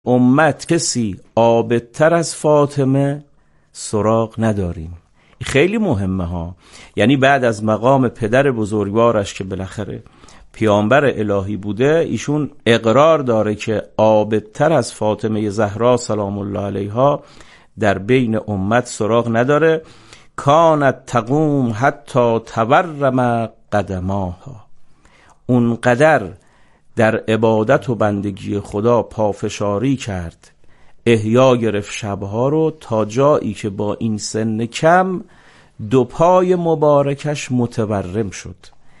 امت کسی عابدتر از فاطمه سراغ نداریم. خیلی مهمه ها. یعنی بعد از مقام پدر بزرگوارش که بالاخره پیامبر الهی بوده، ایشون اقرار داره که عابدتر از فاطمه زهرا سلام الله علیها در بین امت سراغ نداره. کانت تقوم حتی تورم قدماها، اونقدر در عبادت و بندگی خدا پافشاری کرد، احیا گرفت شبها رو، تا جایی که با این سن کم دو پای مبارکش متورم شد.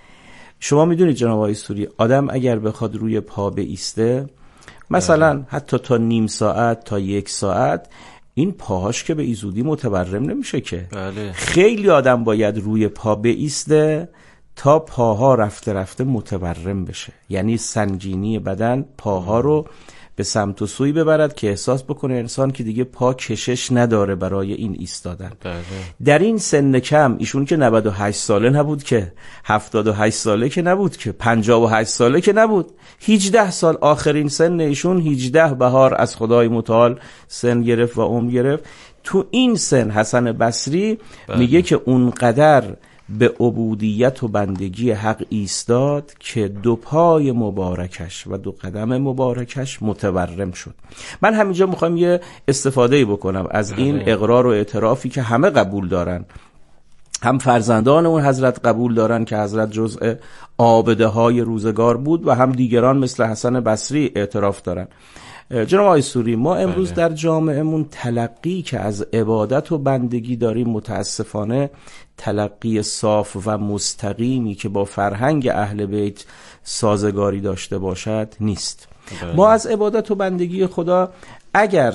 شما میدونید جناب آقای سوری، آدم اگر بخواد روی پا بایسته مثلا حتی تا نیم ساعت تا 1 ساعت، این پاهاش که به ایزودی متورم نمیشه که. بله. خیلی آدم باید روی پا بایسته تا پاها رفته رفته متورم بشه، یعنی سنگینی بدن پاها رو به سمت و سوی ببرد که احساس بکنه انسان که دیگه پا کشش نداره برای این ایستادن. بله. در این سن کم، ایشون که 98 ساله نبود که، 78 ساله که نبود که، 58 ساله که نبود، 18 سال آخرین سن ایشون 18 بهار از خدای متعال سن گرفت و عمر گرفت. تو این سن حسن بصری میگه که اونقدر به عبودیت و بندگی حق ایستاد که دو پای مبارکش و دو قدم مبارکش متورم شد. من همینجا میخوام یه استفاده بکنم از این اقرار و اعترافی که همه قبول دارن، هم فرزندان اون حضرت قبول دارن که حضرت جزء عابده های روزگار بود و هم دیگران مثل حسن بصری اعتراف دارن. جناب آقای سوری، ما امروز در جامعهمون تلقی که از عبادت و بندگی داریم متاسفانه تلقی صاف و مستقیمی که با فرهنگ اهل بیت سازگاری داشته باشد نیست. ما از عبادت و بندگی خدا اگر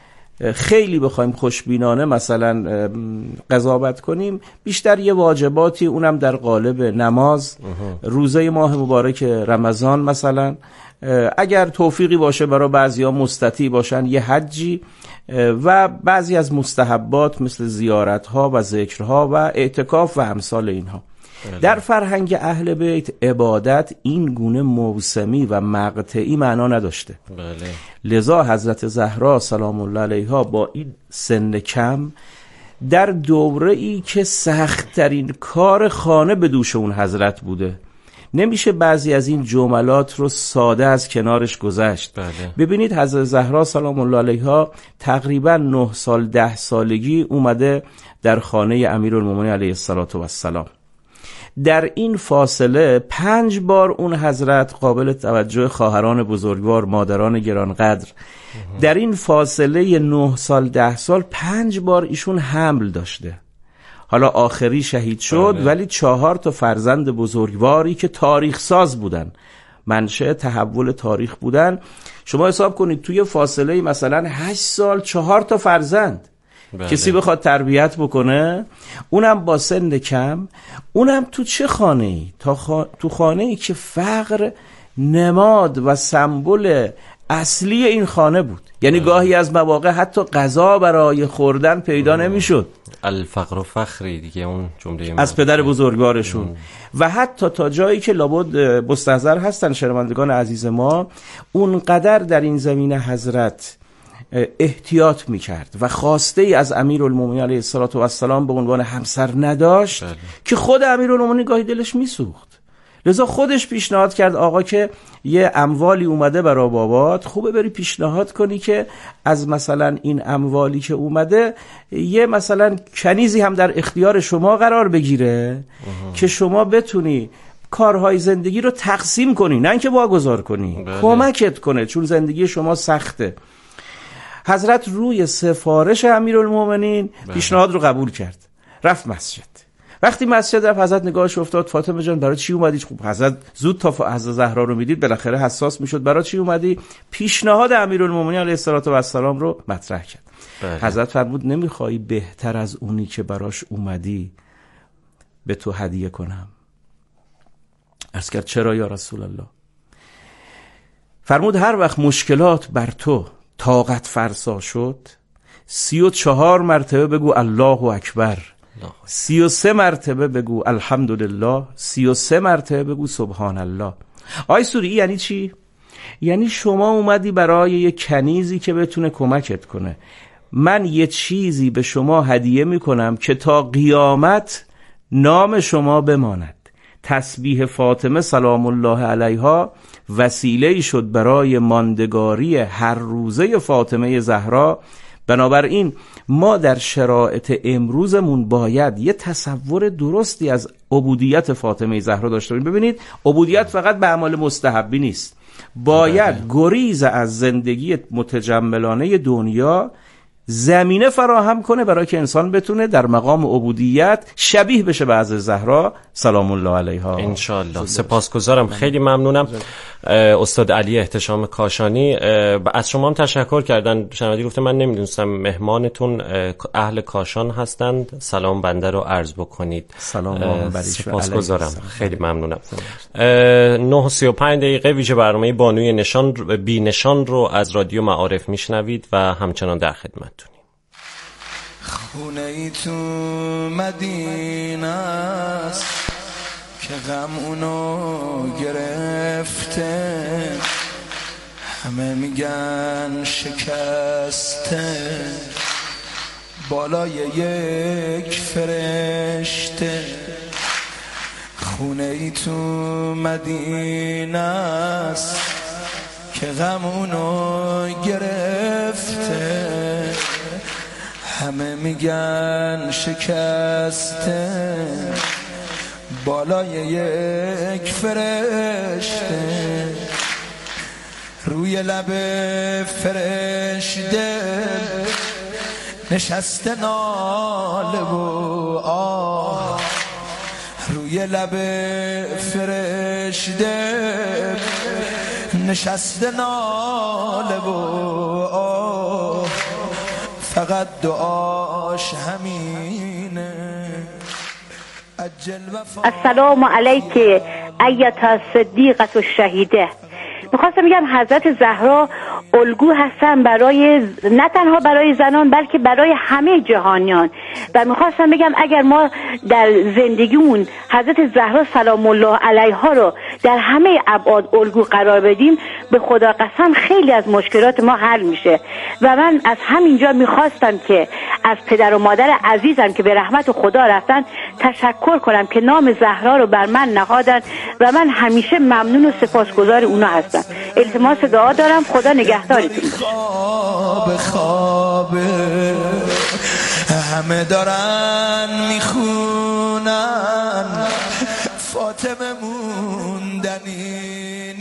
خیلی بخوایم خوشبینانه مثلا قضاوت کنیم، بیشتر یه واجباتی، اونم در قالب نماز، روزه ماه مبارک رمضان مثلا، اگر توفیقی باشه برای بعضیا مستطیع باشن یه حجی، و بعضی از مستحبات مثل زیارتها و ذکرها و اعتکاف و امثال اینها. در فرهنگ اهل بیت عبادت این گونه موسمی و مقطعی معنا نداشته. لذا حضرت زهرا سلام الله علیها با این سن کم در دوره‌ای که سخت‌ترین کار خانه به دوش اون حضرت بوده، نمیشه بعضی از این جملات رو ساده از کنارش گذشت. ببینید حضرت زهرا سلام الله علیها تقریبا 9 سال 10 سالگی اومده در خانه امیرالمومنین علیه السلام. در این فاصله 5 بار اون حضرت قابل توجه خواهران بزرگوار، مادران گرانقدر، در این فاصله 9 سال 10 سال 5 بار ایشون حمل داشته. حالا آخری شهید شد، ولی 4 تا فرزند بزرگواری که تاریخ ساز بودن، منشأ تحول تاریخ بودن. شما حساب کنید توی فاصله مثلا 8 سال 4 تا فرزند کسی بخواد تربیت بکنه، اونم با سن کم، اونم تو چه خانه‌ای؟ تو خانه‌ای که فقر نماد و سمبل اصلی این خانه بود. یعنی گاهی از مواقع حتی غذا برای خوردن پیدا نمیشد. الفقر و فخری دیگه، اون جمله از پدر بزرگوارشون. و حتی تا جایی که لابد مستحضر هستن شنوندگان عزیز ما، اونقدر در این زمینه حضرت احتیاط میکرد و خواسته ای از امیرالمومنین علیه السلام به عنوان همسر نداشت که خود امیرالمومنین گاهی دلش میسوخت. لذا خودش پیشنهاد کرد آقا که یه اموالی اومده برای بابات، خوبه بری پیشنهاد کنی که از مثلا این اموالی که اومده یه مثلا کنیزی هم در اختیار شما قرار بگیره که شما بتونی کارهای زندگی رو تقسیم کنی، نه اینکه واگذار کنی. کمکت کنه چون زندگی شما سخته. حضرت روی سفارش امیرالمومنین پیشنهاد رو قبول کرد، رفت مسجد. وقتی مسجد رفت، حضرت نگاهش افتاد، فاطمه جان برای چی اومدی؟ خب حضرت زود تا حضرت زهرا رو میدید بالاخره حساس میشد، برای چی اومدی؟ پیشنهاد امیرالمومنین علیه السلام رو مطرح کرد. حضرت فرمود نمیخوای بهتر از اونی که براش اومدی به تو هدیه کنم؟ عرض کرد چرا یا رسول الله؟ فرمود هر وقت مشکلات بر تو طاقت فرسا شد، 34 مرتبه بگو الله اکبر، 33 مرتبه بگو الحمدلله، 33 مرتبه بگو سبحان الله. آی سوری یعنی چی؟ یعنی شما اومدی برای یه کنیزی که بتونه کمکت کنه. من یه چیزی به شما هدیه میکنم که تا قیامت نام شما بماند. تسبیح فاطمه سلام الله علیها وسیله‌ای شد برای ماندگاری هر روزه فاطمه زهرا. بنابراین ما در شرایط امروزمون باید یه تصور درستی از عبودیت فاطمه زهرا داشته باشیم. ببینید عبودیت فقط به اعمال مستحبی نیست، باید گریز از زندگی متجملانه دنیا زمینه فراهم کنه برای که انسان بتونه در مقام عبودیت شبیه بشه به حضرت زهرا سلام الله علیها. انشالله. سپاسگزارم، خیلی ممنونم. استاد علی احتشام کاشانی از شما هم تشکر کردن. شنوندی گفته من نمیدونستم مهمانتون اهل کاشان هستند، سلام بنده رو عرض بکنید. سلام. سپاسگزارم، خیلی ممنونم. 9:35 ویژه برنامه بانوی نشان بی نشان رو از رادیو معارف میشنوید و همچنان در خدمتتونیم. خونه ای تو مدینه است که غم اونو گرفته، همه میگن شکسته، بالای یک فرشته. خونه ای تو مدینه است که غم اونو گرفته، همه میگن شکسته، بالای یک فرشته. روی لب فرشته نشسته ناله و آه، روی لب فرشته نشسته ناله و آه، فقط دعاش همینه. السلام علیک ایتا صدیقة الشهیده. میخواستم بگم حضرت زهرا الگو هستن برای نه تنها برای زنان بلکه برای همه جهانیان. و میخواستم بگم اگر ما در زندگیمون حضرت زهرا سلام الله علیها رو در همه ابعاد الگو قرار بدیم، به خدا قسم خیلی از مشکلات ما حل میشه. و من از همینجا میخواستم که از پدر و مادر عزیزم که به رحمت خدا رفتن تشکر کنم که نام زهرا رو بر من نهادن و من همیشه ممنون و سپاسگزار اونا هستم. التماس دعا دارم، خدا نگهدارتون باشه. خوابه همه دارن میخونن فاطمه موندنی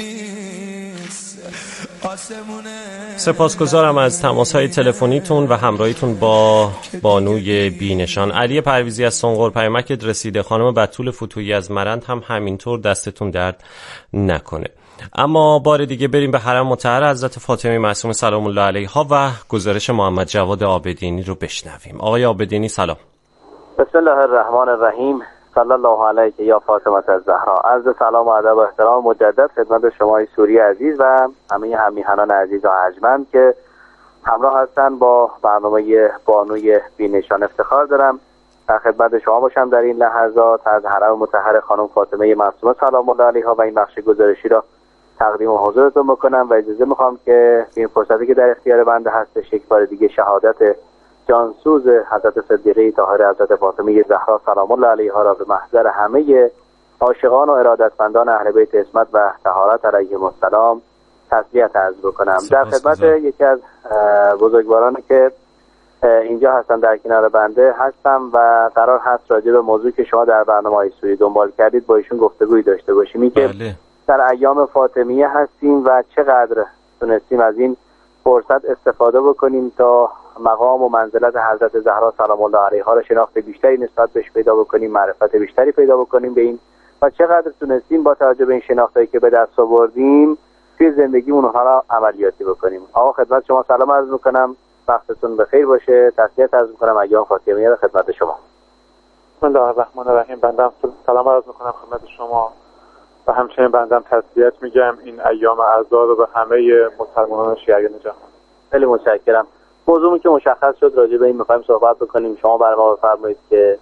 نیست آسمونه. سپاسگزارم از تماس‌های تلفنیتون و همراهیتون با بانوی بی‌نشان. علی پرویزی از سنقر پیامکت رسیده. خانم بتول فتویی از مرند هم همینطور، دستتون درد نکنه. اما بار دیگه بریم به حرم مطهر حضرت فاطمه معصومه سلام الله علیها و گزارش محمد جواد عابدینی رو بشنویم. آقای عابدینی سلام. بسم الله الرحمن الرحیم. صلی الله علیک یا فاطمه الزهرا. عرض سلام و ادب و احترام مجدد خدمت شما سوری عزیز و همه همیهنان عزیز و ارجمند که همراه هستن با برنامه بانوی بی‌نشان. افتخار دارم در خدمت شما باشم در این لحظات از حرم مطهر خانم فاطمه معصومه سلام الله علیها و این بخش گزارشی را تقدیم حضورتون بکنم و اجازه میخوام که این فرصتی که در اختیار بنده هستش یک بار دیگه شهادت جانسوز حضرت صدیقه طاهره حضرت فاطمه زهرا سلام الله علیها را به محضر همه عاشقان و ارادتمندان اهل بیت عصمت و طهارت علیهم السلام تسلیت عرض بکنم. در خدمت یکی از بزرگوارانی که اینجا هستن در کنار بنده هستم و قرار هست راجع به موضوعی که شما در برنامه‌های سوری دنبال کردید با ایشون گفتگویی داشته باشیم. این که در ایام فاطمیه هستیم و چقدر تونستیم از این فرصت استفاده بکنیم تا مقام و منزلت حضرت زهرا سلام الله علیها را شناخت بیشتری نسبت بهش پیدا بکنیم، معرفت بیشتری پیدا بکنیم به این و چقدر تونستیم با توجه به این شناختایی که به دست آوردیم توی زندگیمون اونها را عملیاتی بکنیم. آقا خدمت شما سلام عرض می‌کنم، وقتتون بخیر باشه. تسلیت عرض می‌کنم ایام فاطمیه را خدمت شما. بسم الله الرحمن الرحیم. بنده سلام عرض می‌کنم خدمت شما و همچنین بندم تسلیت میگم این ایام عزا رو به همه مسلمانان شیعیان جهان. خیلی متشکرم. موضوعی که مشخص شد راجع به این می‌خوایم صحبت بکنیم. شما برای ما بفرمایید که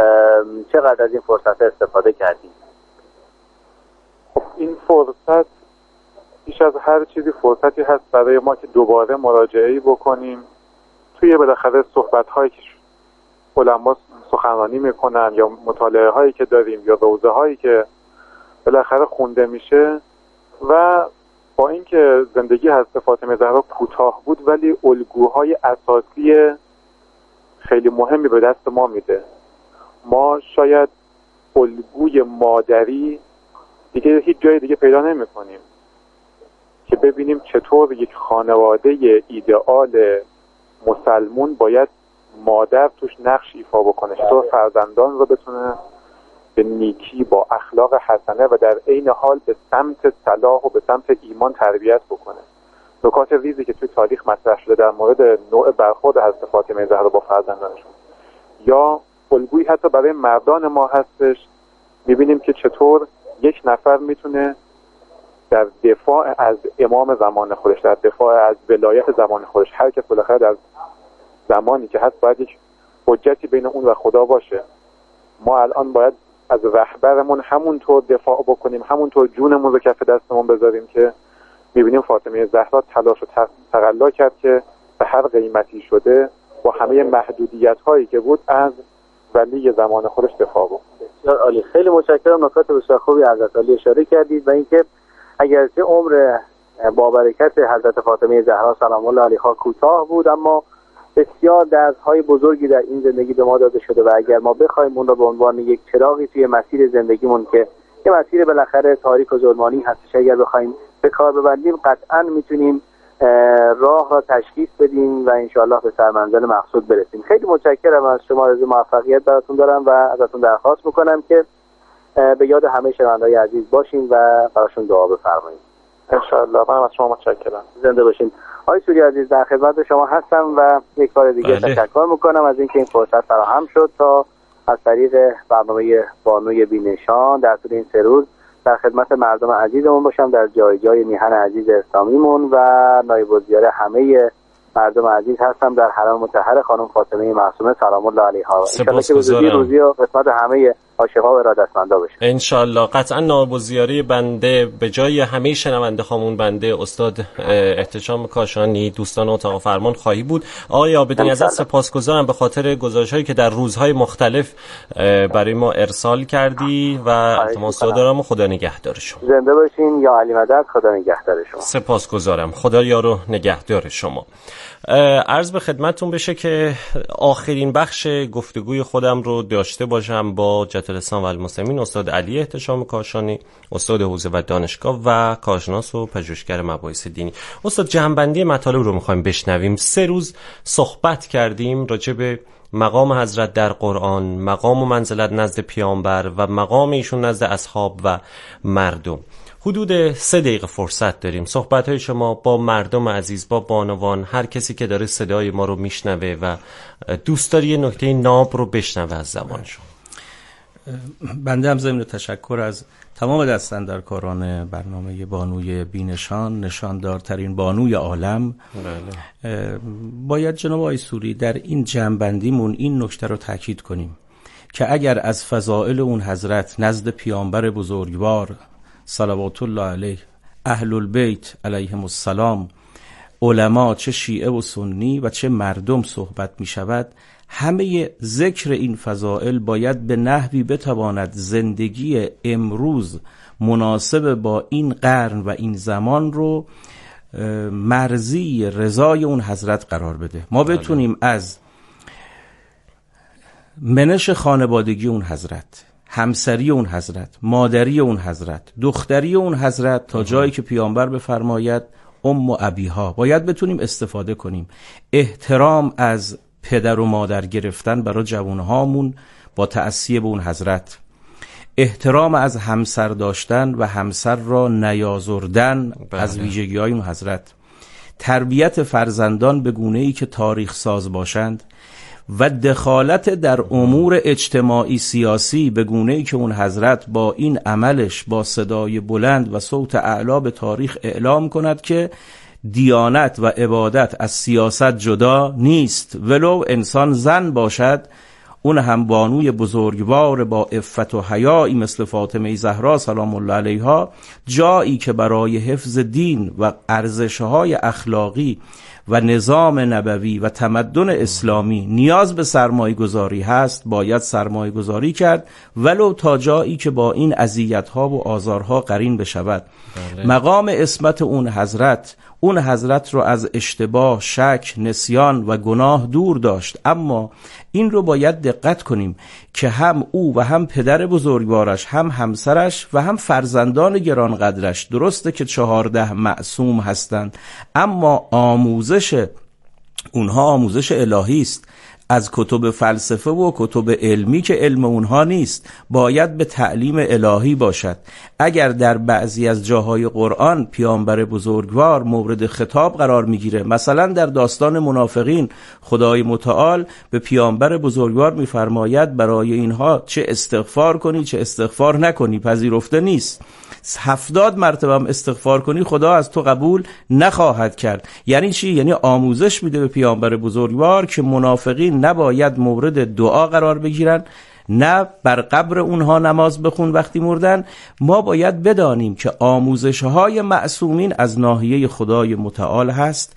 چقدر از این فرصت استفاده کردید؟ خب این فرصت بیش از هر چیزی فرصتی هست برای ما که دوباره مراجعه‌ای بکنیم توی بالاخره صحبت‌هایی که علما سخنرانی میکنن یا مطالعه هایی که داریم یا روزه هایی که بالاخره خونده میشه. و با اینکه زندگی حضرت فاطمه زهرا کوتاه بود ولی الگوهای اساسی خیلی مهمی به دست ما میده. ما شاید الگوی مادری دیگه هیچ جای دیگه پیدا نمیکنیم که ببینیم چطور یک خانواده ایدئال مسلمون باید مادر توش نقش ایفا بکنه، چطور فرزندان رو بتونه به نیکی با اخلاق حسنه و در عین حال به سمت صلاح و به سمت ایمان تربیت بکنه. نکات ریزی که توی تاریخ مطرح شده در مورد نوع برخورد حضرت فاطمه زهرا با فرزندانشون یا الگویی حتی برای مردان ما هستش. میبینیم که چطور یک نفر میتونه در دفاع از امام زمان خودش، در دفاع از ولایت زمان خودش، هر کس بالاخره در زمانی که هست باید یک حجتی بین اون و خدا باشه. ما الان باید از رهبرمون همونطور دفاع بکنیم، همونطور جونمون رو کف دستمون بذاریم که میبینیم فاطمه زهرا تلاش و تقلا کرد که به هر قیمتی شده با همه محدودیت هایی که بود از ولی زمان خودش دفاع بکنه. بسیار عالی، خیلی متشکرم. نکات بسیار خوبی حضرت علی اشاره کردید و اینکه اگرچه عمر با برکت حضرت فاطمه زهرا سلام الله علیها کوتاه بود، اما بسیار درس‌های بزرگی در این زندگی به ما داده شده و اگر ما بخوایم اون رو به عنوان یک چراغی توی مسیر زندگیمون که یه مسیر بالاخره تاریک و ظلمانی هستش، اگر بخوایم به کار ببندیم قطعاً میتونیم راه را تشخیص بدیم و انشاءالله به سرمنزل مقصود برسیم. خیلی متشکرم از شما، آرزوی موفقیت براتون دارم و ازتون درخواست میکنم که به یاد همه شنونده‌های عزیز باشین و براشون دعا بفرمایید. انشاءالله. من از شما متشکرم. زنده باشین. آقای سوری عزیز، در خدمت شما هستم و یک بار دیگه تشکر میکنم از اینکه این فرصت فراهم شد تا از طریق برنامه بانوی بی‌نشان در طول این 3 روز در خدمت مردم عزیزمون باشم، در جای جای میهن عزیز اسلامیمون و نایب الزیار همه مردم عزیز هستم در حرم مطهر خانم فاطمه معصومه سلام الله علیها. ان شاءالله که روزی و قسمت همه عاشقا و ارادتمندا بشه. ان شاء الله. قطعا نایب الزیاری بنده به جای همه شنونده خامون بنده استاد احتشام کاشانی دوستان اتاق فرمان خواهی بود. آقای عابدی ازت سپاسگزارم به خاطر گزارش‌هایی که در روزهای مختلف برای ما ارسال کردی و التماس دارم و خدا نگهدار شما. زنده باشین یا علی مدد. خدا نگهدار شما. سپاسگزارم. خدا یار و نگهدار شما. عرض به خدمتتون بشه که آخرین بخش گفتگوی خودم رو داشته باشم با جد الاسلام و المسلمین استاد علی احتشام کاشانی، استاد حوزه و دانشگاه و کارشناس و پژوهشگر مباحث دینی. استاد جمع‌بندی مطالب رو می‌خوایم بشنویم. 3 روز صحبت کردیم راجع به مقام حضرت در قرآن، مقام و منزلت نزد پیامبر و مقام ایشون نزد اصحاب و مردم. حدود 3 دقیقه فرصت داریم. صحبت‌های شما با مردم عزیز، با بانوان، هر کسی که داره صدای ما رو میشنوه و دوست داره یه نکته ناب رو بشنوه از زبان شما. بنده هم ضمن تشکر از تمام دستاندرکاران برنامه بانوی بی‌نشان، نشاندارترین بانوی عالم. باید جناب آقای سوری در این جمع‌بندیمون این نکته رو تاکید کنیم که اگر از فضائل اون حضرت نزد پیامبر بزرگوار صلوات الله علیه، اهل البیت علیهم السلام، علما چه شیعه و سنی و چه مردم صحبت می شود، همه ذکر این فضائل باید به نحوی بتواند زندگی امروز مناسب با این قرن و این زمان رو مرضی رضای اون حضرت قرار بده. ما بتونیم از منش خانوادگی اون حضرت، همسری اون حضرت، مادری اون حضرت، دختری اون حضرت تا جایی که پیامبر بفرماید ام و ابیها باید بتونیم استفاده کنیم. احترام از پدر و مادر گرفتن برای جوانهامون با تأسیه به اون حضرت، احترام از همسر داشتن و همسر را نیازردن از ویژگی‌های اون حضرت، تربیت فرزندان به گونه‌ای که تاریخ ساز باشند و دخالت در امور اجتماعی سیاسی به گونه‌ای که اون حضرت با این عملش با صدای بلند و صوت اعلا به تاریخ اعلام کند که دیانت و عبادت از سیاست جدا نیست، ولو انسان زن باشد اون هم بانوی بزرگوار با عفت و حیایی مثل فاطمه زهرا سلام الله علیها، جایی که برای حفظ دین و ارزش‌های اخلاقی و نظام نبوی و تمدن اسلامی نیاز به سرمایه گذاری هست، باید سرمایه گذاری کرد، ولو تا جایی که با این اذیت‌ها و آزارها قرین بشود. مقام عصمت اون حضرت رو از اشتباه، شک، نسیان و گناه دور داشت. اما این رو باید دقت کنیم که هم او و هم پدر بزرگوارش، هم همسرش و هم فرزندان گرانقدرش، درسته که 14 معصوم هستند، اما آموزش اونها آموزش الهی است، از کتب فلسفه و کتب علمی که علم اونها نیست، باید به تعلیم الهی باشد. اگر در بعضی از جاهای قرآن پیامبر بزرگوار مورد خطاب قرار میگیره، مثلا در داستان منافقین خدای متعال به پیامبر بزرگوار میفرماید برای اینها چه استغفار کنی چه استغفار نکنی، پذیرفته نیست. 70 مرتبه هم استغفار کنی خدا از تو قبول نخواهد کرد. یعنی چی؟ یعنی آموزش میده به پیامبر بزرگوار که منافقین نباید مورد دعا قرار بگیرن، نه بر قبر اونها نماز بخون وقتی مردن. ما باید بدانیم که آموزش‌های معصومین از ناحیه خدای متعال هست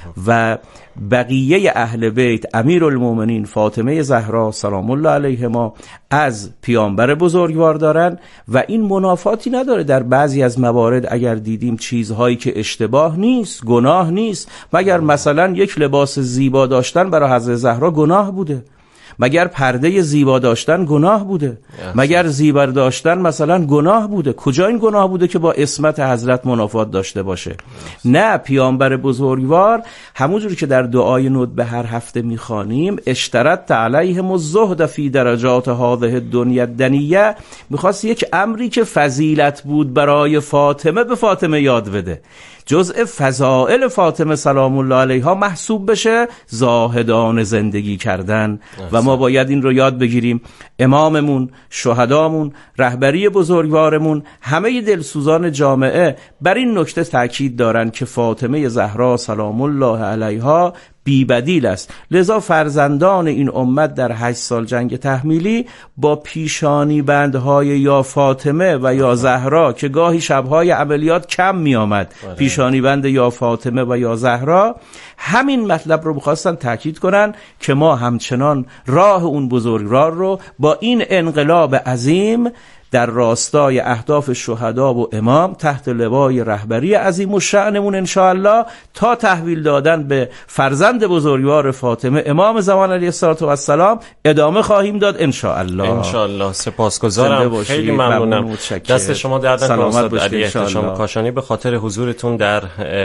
و بقیه اهل بیت، امیرالمومنین فاطمه زهرا سلام الله علیهما، از پیامبر بزرگوار دارن و این منافاتی نداره. در بعضی از موارد اگر دیدیم چیزهایی که اشتباه نیست، گناه نیست، مگر مثلا یک لباس زیبا داشتن برای حضرت زهرا گناه بوده؟ مگر پرده زیبا داشتن گناه بوده؟ مگر زیبا داشتن مثلا گناه بوده؟ کجا این گناه بوده که با عصمت حضرت منافات داشته باشه؟ نه، پیامبر بزرگوار همونجوری که در دعای ندبه هر هفته میخوانیم، اشترط علیهم الزهد فی درجات هذه الدنیا الدنیه، میخواست یک امری که فضیلت بود برای فاطمه به فاطمه یاد بده، جزء فضائل فاطمه سلام الله علیها محسوب بشه زاهدان زندگی کردن. و ما باید این رو یاد بگیریم. اماممون، شهدامون، رهبری بزرگوارمون، همه دلسوزان جامعه بر این نکته تاکید دارن که فاطمه زهرا سلام الله علیها بی بدیل است. لذا فرزندان این امت در 8 سال جنگ تحمیلی با پیشانی بندهای یا فاطمه و یا زهرا که گاهی شبهای عملیات کم می آمد، پیشانی بند یا فاطمه و یا زهرا، همین مطلب رو بخواستن تاکید کنن که ما همچنان راه اون بزرگوار رو با این انقلاب عظیم در راستای اهداف شهدا و امام تحت لوای رهبری عظیم الشأنمون انشاءالله تا تحویل دادن به فرزند بزرگوار فاطمه امام زمان علیه السلام ادامه خواهیم داد انشاءالله. سپاسگزارم، خیلی ممنونم. دست شما درد نکنه استاد علی احتشام کاشانی به خاطر حضورتون در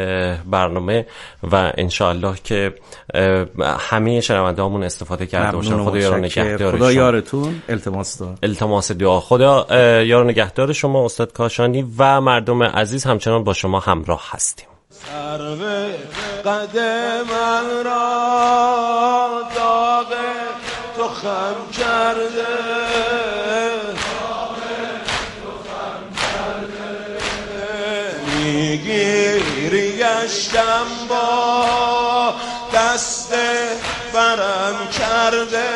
برنامه و انشاءالله که همه شنونده‌هامون استفاده کرده باشن. خدا یار نگهدار. خدا یارتون. التماس دعا. خدا یار نگهدار شما استاد کاشانی و مردم عزیز همچنان با شما همراه هستیم. سرو قد من را داغ تو خم کرده، میگیری گشتم با دست برم کرده،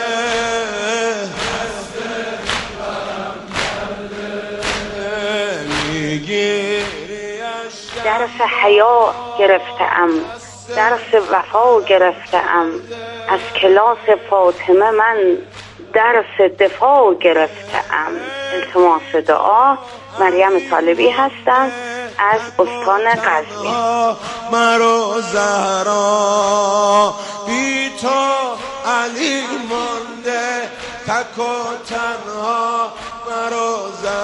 درس حیا گرفتم، درس وفا گرفتم، از کلاس فاطمه من درس دفاع گرفتم. التماس دعا. مریم طالبی هستم از استان قزوین. مرو زهرا بی تو علی مانده تک و تنها، مرو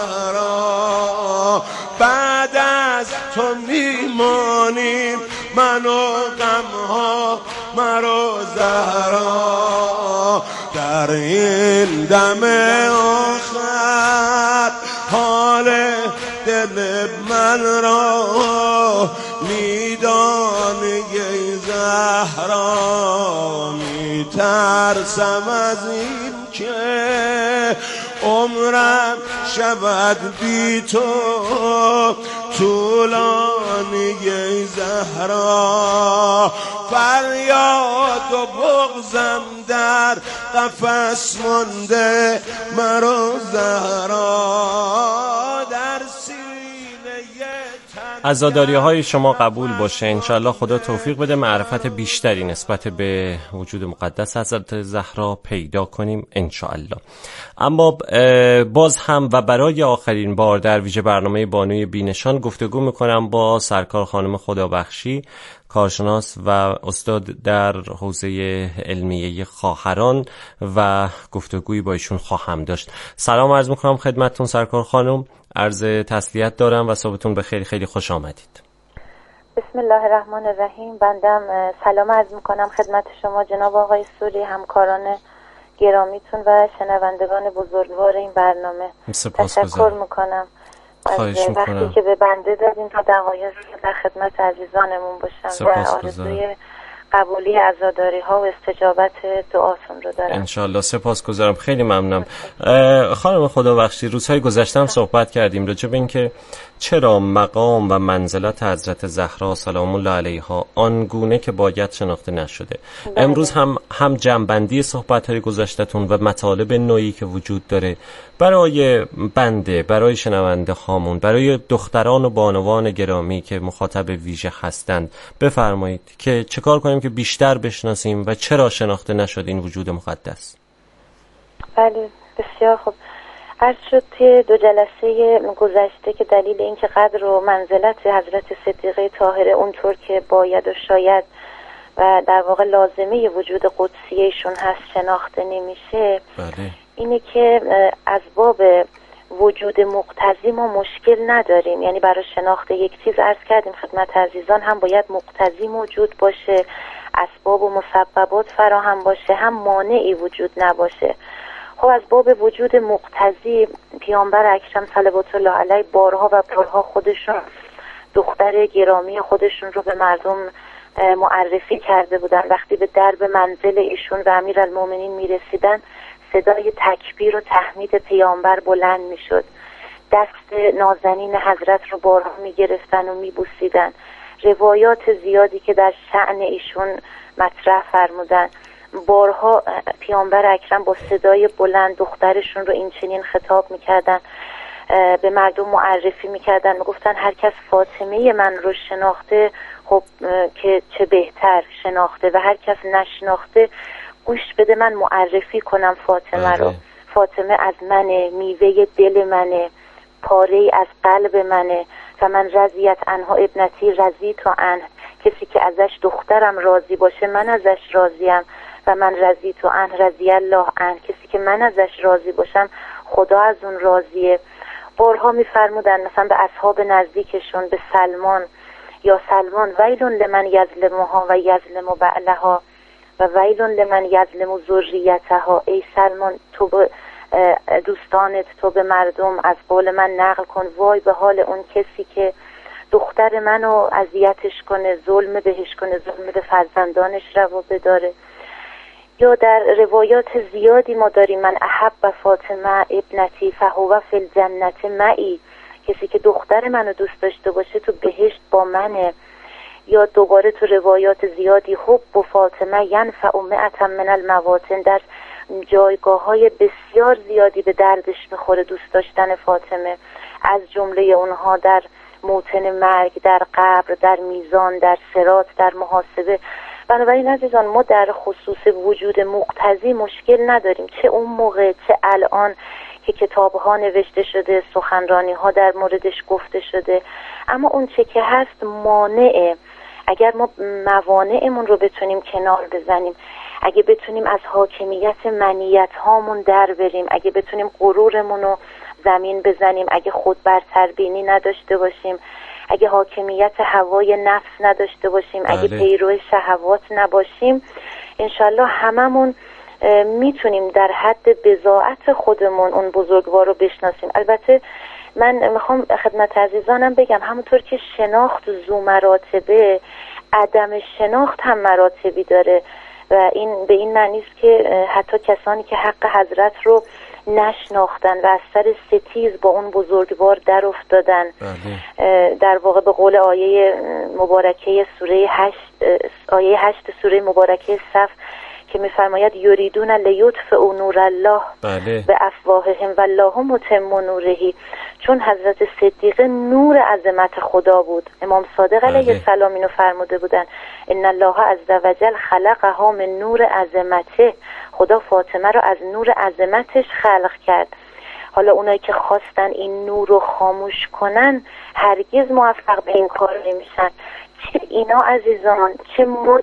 زهرا بعد از تو میمانیم من و غمها، مرو زهرا در این دم آخر حال دل من را میدانی زهرا، میترسم از این که عمرم شود بی تو طولانی زهرا فریاد و بغضم در قفس مونده مرا زهرا در عزاداری های شما قبول باشه انشالله خدا توفیق بده معرفت بیشتری نسبت به وجود مقدس حضرت زهرا پیدا کنیم انشالله. اما باز هم و برای آخرین بار در ویژه برنامه بانوی بینشان گفتگو میکنم با سرکار خانم خدابخشی، کارشناس و استاد در حوزه علمیه خواهران و گفتگویی با ایشون خواهم داشت. سلام عرض میکنم خدمتتون سرکار خانم، عرض تسلیت دارم و صبحتون بخیر، خیلی خوش آمدید. بسم الله الرحمن الرحیم. بندم سلام عرض میکنم خدمت شما جناب آقای سوری، همکاران گرامیتون و شنوندگان بزرگوار این برنامه. تشکر میکنم از وقتی که به بنده دادین تا دقایق در خدمت عزیزانمون باشم و آرزوی قبولی عزاداری ها و استجابت دعاتون رو دارم انشالله. سپاسگزارم، خیلی ممنونم. خانم خدابخشی، روزهای گذشته هم صحبت کردیم راجع به این که چرا مقام و منزلت حضرت زهرا سلام الله علیها آنگونه که باید شناخته نشده. امروز هم جمع‌بندی صحبت‌های گذشته‌تون و مطالب نوعی که وجود داره برای بنده، برای شنونده هامون، برای دختران و بانوان گرامی که مخاطب ویژه هستند بفرمایید که چکار کنیم که بیشتر بشناسیم و چرا شناخته نشد این وجود مقدس. بله بسیار خوب. عرض شد توی 2 جلسه گذشته که دلیل این که قدر و منزلت حضرت صدیقه طاهره اونطور که باید و شاید و در واقع لازمه وجود قدسیشون هست شناخته نمیشه. بله. اینه که از باب وجود مقتضی ما مشکل نداریم، یعنی برای شناخت یک چیز عرض کردیم خدمت عزیزان هم باید مقتضی موجود باشه، اسباب و مسببات فراهم باشه، هم مانعی وجود نباشه. خب از باب وجود مقتضی پیامبر اکرم صلوات الله علیه بارها و بارها خودشون دختر گرامی خودشون رو به مردم معرفی کرده بودن. وقتی به درب منزل ایشون و امیرالمومنین میرسیدن صدای تکبیر و تحمید پیامبر بلند میشد، دست نازنین حضرت رو بارها میگرفتن و میبوسیدن. روایات زیادی که در شأن ایشون مطرح فرمودن، بارها پیامبر اکرم با صدای بلند دخترشون رو این چنین خطاب میکردن، به مردم معرفی میکردن، میگفتن هر کس فاطمه من رو شناخته خب که چه بهتر شناخته، و هر کس نشناخته گوش بده من معرفی کنم فاطمه رو. فاطمه از منه، میوه دل منه، پاره از قلب منه و من رضیت عنها ابنتی رضیت عنه. کسی که ازش دخترم راضی باشه من ازش راضیم و من رضیت عنه رضی الله عنه. کسی که من ازش راضی باشم خدا از اون راضیه. بارها میفرمودن مثلا به اصحاب نزدیکشون، به سلمان، یا سلمان ویلون لمن یظلمها و یظلم بعلها و ویلون لمن یظلم ذریتها. ای سلمان تو به دوستانت، تو به مردم از قول من نقل کن، وای به حال اون کسی که دختر منو اذیتش کنه، ظلم بهش کنه، ظلم به فرزندانش روا بداره. یا در روایات زیادی ما داریم من احب فاطمه ابنتی فهو فی الجنت معی. کسی که دختر منو دوست داشته باشه تو بهشت با منه. یا دوباره تو روایات زیادی حب و فاطمه ینفع مئة من المواطن، در جایگاه‌های بسیار زیادی به دردش میخوره دوست داشتن فاطمه، از جمله اونها در موطن مرگ، در قبر، در میزان، در صراط، در محاسبه. بنابراین عزیزان ما در خصوص وجود مقتضی مشکل نداریم، چه اون موقع چه الان که کتاب‌ها نوشته شده، سخنرانی‌ها در موردش گفته شده. اما اون چه که هست مانعه. اگر ما موانعمون رو بتونیم کنار بزنیم، اگه بتونیم از حاکمیت منیت هامون در بریم، اگه بتونیم غرورمون رو زمین بزنیم، اگه خود برتربینی نداشته باشیم، اگه حاکمیت هوای نفس نداشته باشیم، اگه پیرو شهوات نباشیم، انشالله هممون میتونیم در حد بضاعت خودمون اون بزرگوار رو بشناسیم. البته من میخوام خدمت عزیزانم بگم همونطور که شناخت ذو مراتبه، عدم شناخت هم مراتبی داره و این به این معنی است که حتی کسانی که حق حضرت رو نشناختن و از سر ستیز با اون بزرگوار در افتادن. در واقع به قول آیه مبارکه سوره 8 آیه 8 سوره مبارکه صف که میفرماید یریدون لیطفئوا نور الله به افواههم والله متم نوره، چون حضرت صدیقه نور عظمت خدا بود. امام صادق علیه السلام اینو فرموده بودن ان الله عز وجل خلقها من نور عظمته، خدا فاطمه رو از نور عظمتش خلق کرد. حالا اونایی که خواستن این نور رو خاموش کنن هرگز موفق به این کار نمیشن. چه اینا عزیزان، چه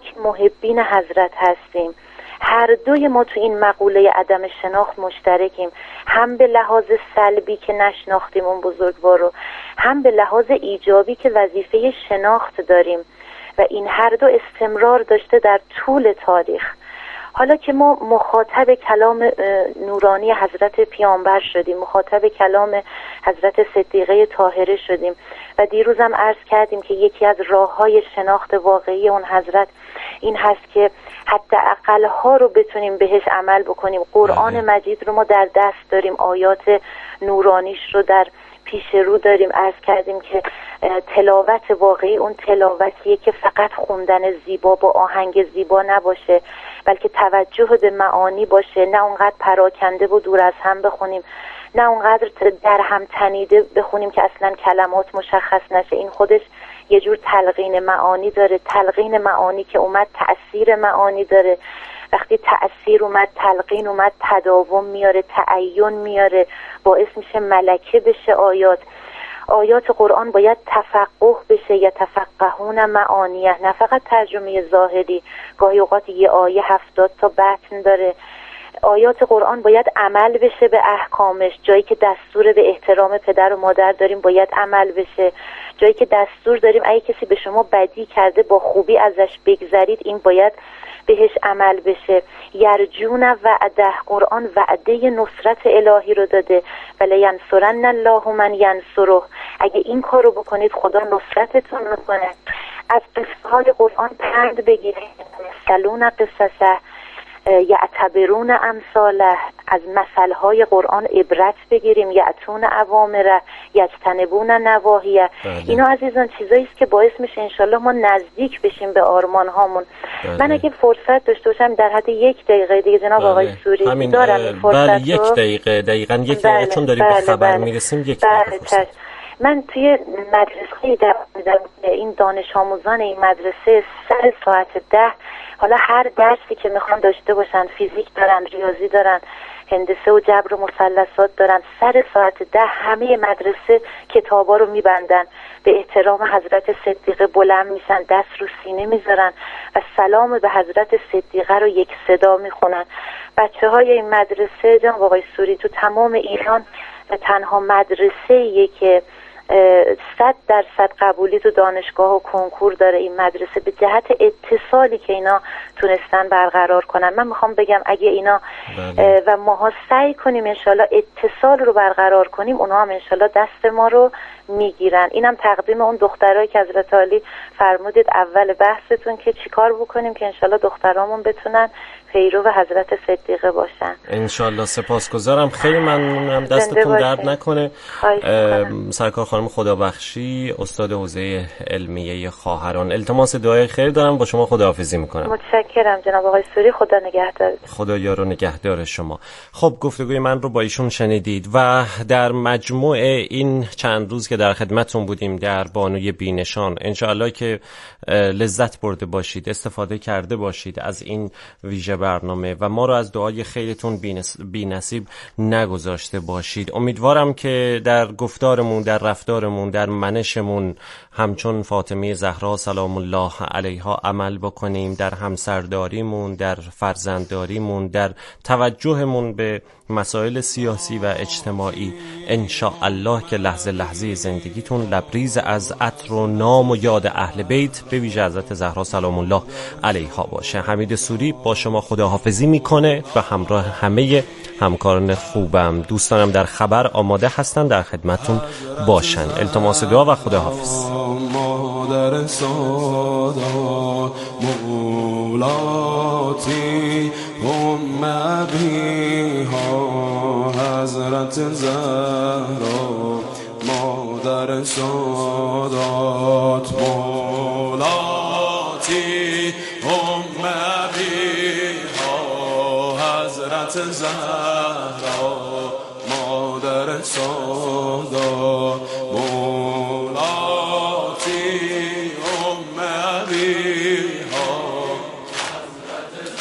محبین حضرت هستیم. هر دوی ما تو این مقوله عدم شناخت مشترکیم، هم به لحاظ سلبی که نشناختیم اون بزرگوار رو، هم به لحاظ ایجابی که وظیفه شناخت داریم و این هر دو استمرار داشته در طول تاریخ. حالا که ما مخاطب کلام نورانی حضرت پیامبر شدیم، مخاطب کلام حضرت صدیقه طاهره شدیم و دیروزم عرض کردیم که یکی از راه‌های شناخت واقعی اون حضرت این هست که حتی اقل‌ها رو بتونیم بهش عمل بکنیم. قرآن مجید رو ما در دست داریم، آیات نورانیش رو در پیش رو داریم. عرض کردیم که تلاوت واقعی اون تلاوتیه که فقط خوندن زیبا با آهنگ زیبا نباشه، بلکه توجه به معانی باشه، نه اونقدر پراکنده و دور از هم بخونیم، نه اونقدر در هم تنیده بخونیم که اصلا کلمات مشخص نشه. این خودش یه جور تلقین معانی داره. تلقین معانی که اومد تأثیر معانی داره. وقتی تأثیر اومد، تلقین اومد، تداوم میاره، تعین میاره، باعث میشه ملکه بشه آیات. آیات قرآن باید تفقه بشه یا تفقهون معانیه، نه فقط ترجمه ظاهری. گاهی اوقات یه آیه 70 تا متن داره. آیات قرآن باید عمل بشه به احکامش. جایی که دستور به احترام پدر و مادر داریم باید عمل بشه. جایی که دستور داریم اگه کسی به شما بدی کرده با خوبی ازش بگذرید، این باید بهش عمل بشه. یرجون وعده، قرآن وعده نصرت الهی رو داده، ولی ینصرن الله من ینصره. اگه این کار رو بکنید خدا نصرتتون میکنه. از قصه های قرآن پند بگیرید، سلون قصصه یعتبرون امثاله. از مثلهای قرآن عبرت بگیریم، یعتون اوامره یجتنبون نواهیه. اینا عزیزان چیزایی است که باعث میشه انشالله ما نزدیک بشیم به آرمان هامون. من اگه فرصت داشته باشم در حد 1 دقیقه دیگه جناب آقای سوری دارم این فرصت 1 دقیقه دقیقاً 1 دقیقه چون داریم به خبر میرسیم 1 دقیقه. من توی مدرسه این دانش آموزان این مدرسه سر ساعت 10، حالا هر درسی که میخوان داشته باشن، فیزیک دارن، ریاضی دارن، هندسه و جبر و مثلثات دارن، سر ساعت 10 همه مدرسه کتابا رو میبندن، به احترام حضرت صدیقه بلند میشن، دست رو سینه میذارن و سلام به حضرت صدیقه رو یک صدا میخونن. بچه های این مدرسه جناب آقای سوری تو تمام ایران تنها مدرسه‌ایه که 100% قبولی تو دانشگاه و کنکور داره. این مدرسه به جهت اتصالی که اینا تونستن برقرار کنن. من میخوام بگم اگه اینا و ماها سعی کنیم انشالله اتصال رو برقرار کنیم، اونا هم انشالله دست ما رو میگیرن. اینم تقدیم اون دخترایی که حضرت عالی فرمودید اول بحثتون که چیکار بکنیم که انشالله دخترامون بتونن پیرو حضرت صدیقه باشن. انشالله. سپاسگزارم، خیلی ممنونم، دستتون درد نکنه. سرکار خانم خدابخشی، استاد حوزه علمیه خواهران، التماس دعای خیر دارم، با شما خداحافظی میکنم. متشکرم جناب آقای سوری، خدا نگهدار. خدا یار و نگهدار شما. خب گفتگوی من رو با ایشون شنیدید و در مجموع این چند روز که در خدمتتون بودیم در بانوی بینشان، انشالله که لذت برده باشید، استفاده کرده باشید از این ویژه برنامه و ما رو از دعای خیرتون بی‌نصیب نگذاشته باشید. امیدوارم که در گفتارمون، در رفتارمون، در منشمون همچون فاطمه زهرا سلام الله علیها عمل بکنیم، در همسرداریمون، در فرزندداریمون، در توجهمون به مسائل سیاسی و اجتماعی. ان شاء الله که لحظه لحظه زندگیتون لبریز از عطر و نام و یاد اهل بیت به ویژه حضرت زهرا سلام الله علیها باشه. حمید سوری با شما خداحافظی میکنه و همراه همه همکاران خوبم. دوستانم در خبر آماده هستن در خدمتون باشن. التماس دعا و خداحافظ. مادر سادات مولاتی ام ابیها حضرت زهرا مادر سادات مولاتی ام ابیها حضرت زهرا مادر سادات